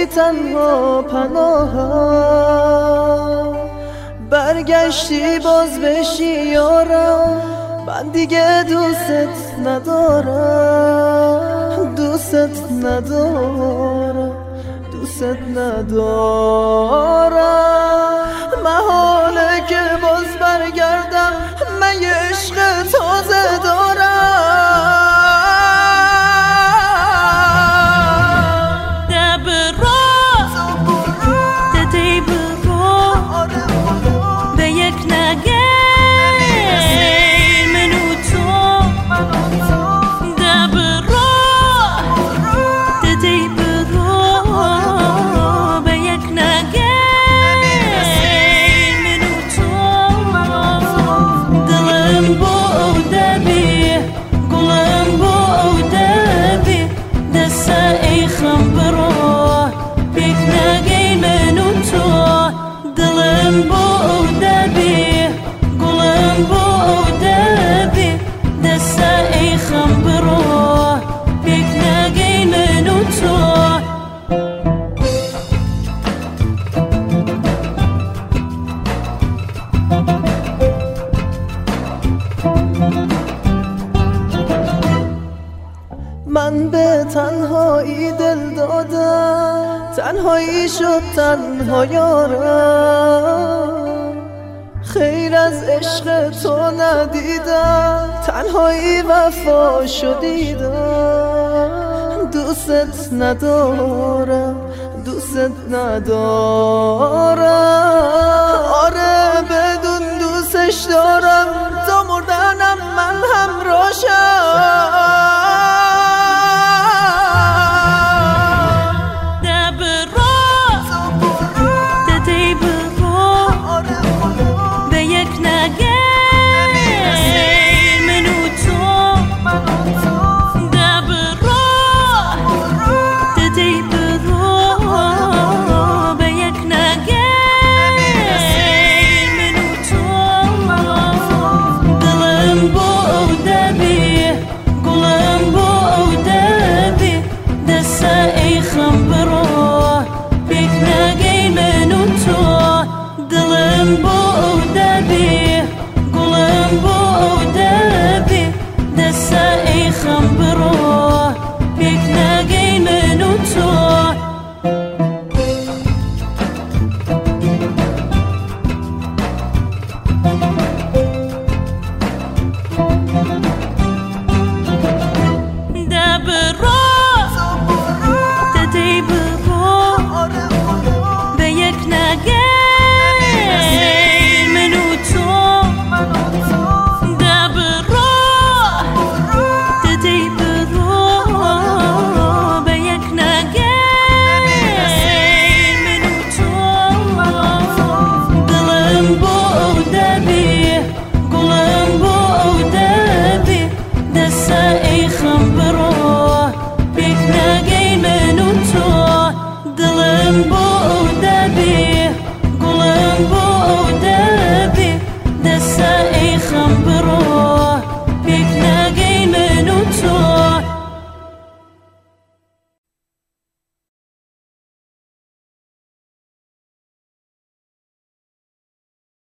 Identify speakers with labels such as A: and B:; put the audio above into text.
A: بودی تنها پناهم، برگشتی باز بشی یارم، من دیگه دوست ندارم، دوست ندارم، دوست ندارم. محاله که باز برگردم، من یه عشق تازه دارم. من به تنهایی دل دادم، تنهایی شد تنها یارم، خیر از عشق تو ندیدم، تنهایی وفا شدیدم. دوست ندارم، دوست ندارم، آره بدون دوستش دارم، تا مردنم من همراهشم.